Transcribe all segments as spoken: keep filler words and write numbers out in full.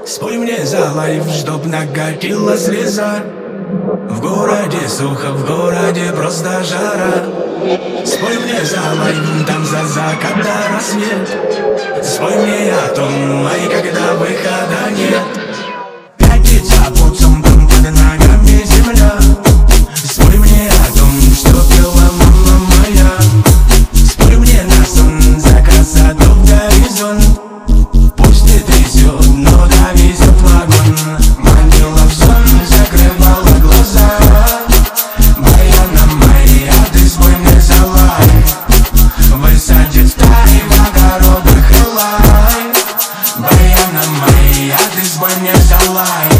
Спой мне за лайф, чтоб накатила слеза. В городе сухо, в городе просто жара. Спой мне за лайф, там за закат до рассвет. Спой мне о том, ай, когда выхода нет. Пятница под солнцем, под ногами земля. Спой мне о том, что пела мама моя. Спой мне на сон, за красоту в горизонт. Пусть не трясет, но довезет вагон. Манила в сон, закрывала глаза. Баяна моя, ты спой мне за лайф. Высадит стаи в огородах и лай. Баяна моя, ты спой мне за лайф.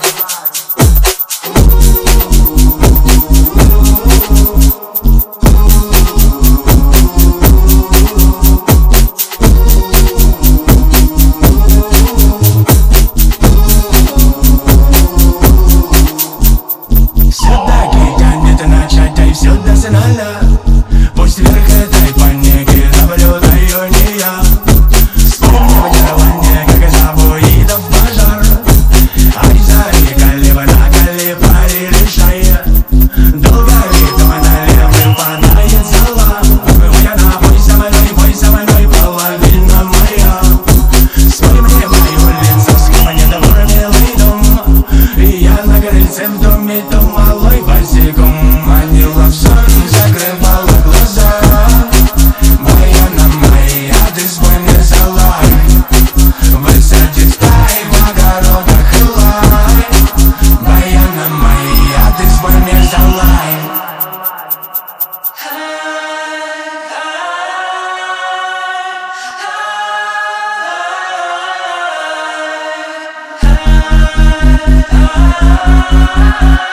Пусть вверх этой паники наблюдаю не я. Вспомни водирование, как из авоидов пожар. Ай, заикали, накали, пари решая. Долго ли дома налево выпадает зала. Моя бой со мной, бой со мной, половина моя. Спой мне мое лицо, скромно недовольный дом. И я на крыльце в доме, то малой босиком. Манила в сон, закрывала глаза. Баяна моя, ты спой мне за лайф. Высадит стаи в огородах и лай. Баяна моя, ты спой мне за лайф. Ah